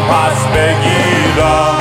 پس بگیرم.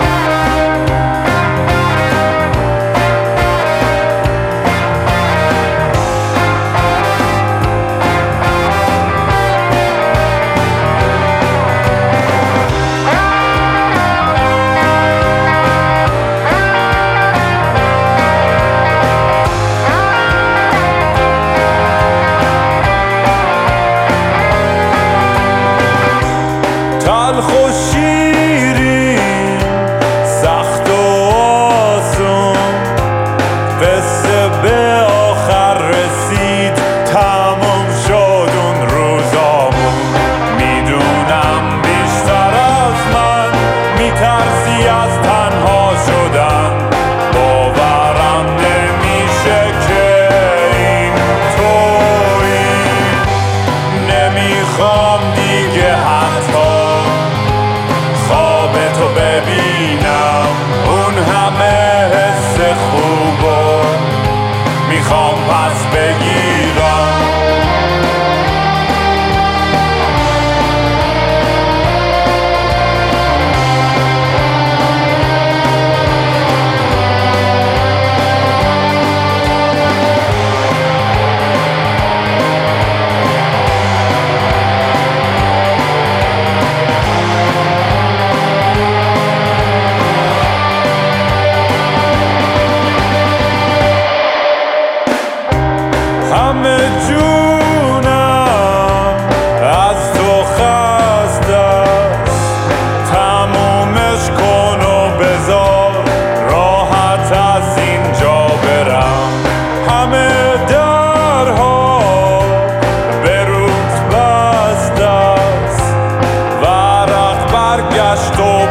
تلخ و شیرین، سخت و آسون، قصه به آخر رسید، تمام شد اون روزامون. میدونم بیشتر از من میترسی از تنها شدن، باورم نمیشه که این تویی. نمیخوام دیگه حتی خوابتو ببینم، اون همه حس خوبو میخوام پس بگیرم. همه جونم از تو خسته است، تمومش کن و بذار راحت از اینجا برم. همه درها به روت بسته است، ورق برگشت و